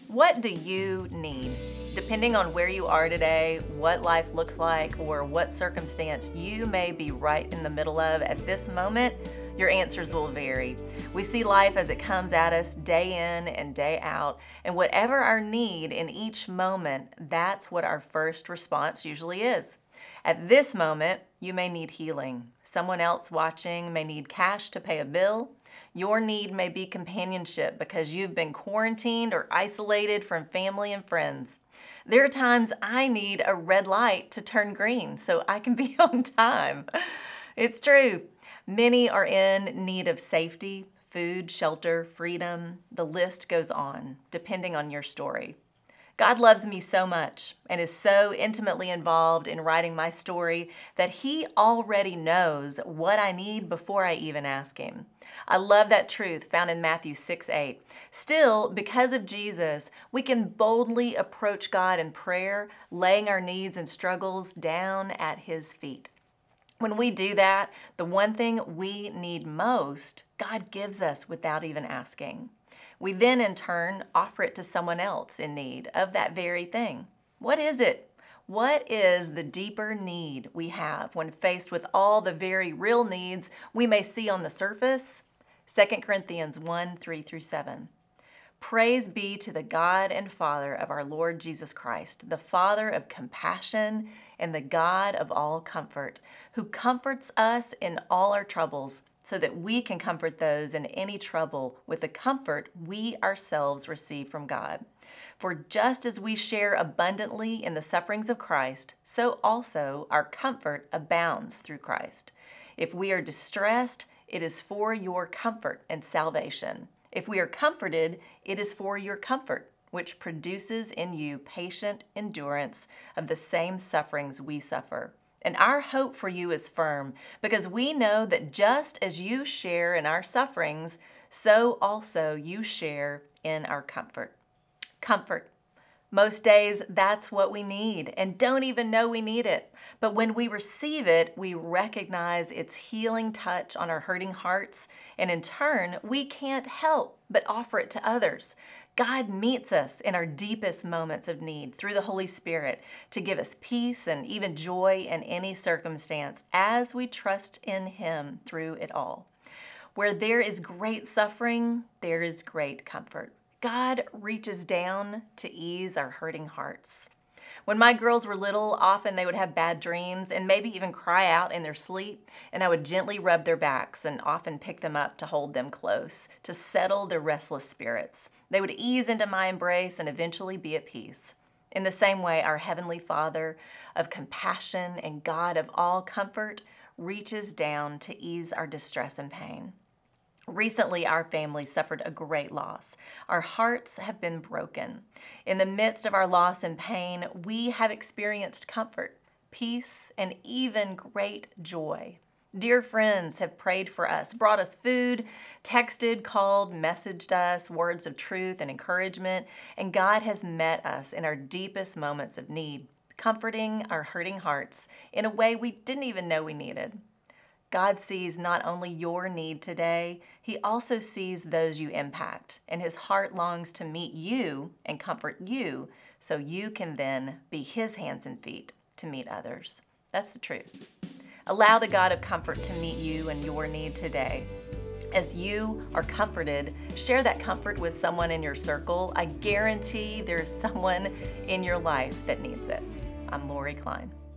What do you need? Depending on where you are today, what life looks like, or what circumstance you may be right in the middle of at this moment, your answers will vary. We see life as it comes at us day in and day out, and whatever our need in each moment, that's what our first response usually is. At this moment, you may need healing. Someone else watching may need cash to pay a bill. Your need may be companionship because you've been quarantined or isolated from family and friends. There are times I need a red light to turn green so I can be on time. It's true. Many are in need of safety, food, shelter, freedom. The list goes on, depending on your story. God loves me so much and is so intimately involved in writing my story that He already knows what I need before I even ask Him. I love that truth found in Matthew 6:8. Still, because of Jesus, we can boldly approach God in prayer, laying our needs and struggles down at His feet. When we do that, the one thing we need most, God gives us without even asking. We then, in turn, offer it to someone else in need of that very thing. What is it? What is the deeper need we have when faced with all the very real needs we may see on the surface? 2 Corinthians 1:3-7. Praise be to the God and Father of our Lord Jesus Christ, the Father of compassion and the God of all comfort, who comforts us in all our troubles, so that we can comfort those in any trouble with the comfort we ourselves receive from God. For just as we share abundantly in the sufferings of Christ, so also our comfort abounds through Christ. If we are distressed, it is for your comfort and salvation. If we are comforted, it is for your comfort, which produces in you patient endurance of the same sufferings we suffer. And our hope for you is firm, because we know that just as you share in our sufferings, so also you share in our comfort. Comfort. Most days, that's what we need and don't even know we need it. But when we receive it, we recognize its healing touch on our hurting hearts, and in turn, we can't help but offer it to others. God meets us in our deepest moments of need through the Holy Spirit to give us peace and even joy in any circumstance as we trust in Him through it all. Where there is great suffering, there is great comfort. God reaches down to ease our hurting hearts. When my girls were little, often they would have bad dreams and maybe even cry out in their sleep, and I would gently rub their backs and often pick them up to hold them close, to settle their restless spirits. They would ease into my embrace and eventually be at peace. In the same way, our Heavenly Father of compassion and God of all comfort reaches down to ease our distress and pain. Recently, our family suffered a great loss. Our hearts have been broken. In the midst of our loss and pain, we have experienced comfort, peace, and even great joy. Dear friends have prayed for us, brought us food, texted, called, messaged us words of truth and encouragement, and God has met us in our deepest moments of need, comforting our hurting hearts in a way we didn't even know we needed. God sees not only your need today, He also sees those you impact, and His heart longs to meet you and comfort you so you can then be His hands and feet to meet others. That's the truth. Allow the God of comfort to meet you and your need today. As you are comforted, share that comfort with someone in your circle. I guarantee there's someone in your life that needs it. I'm Lori Klein.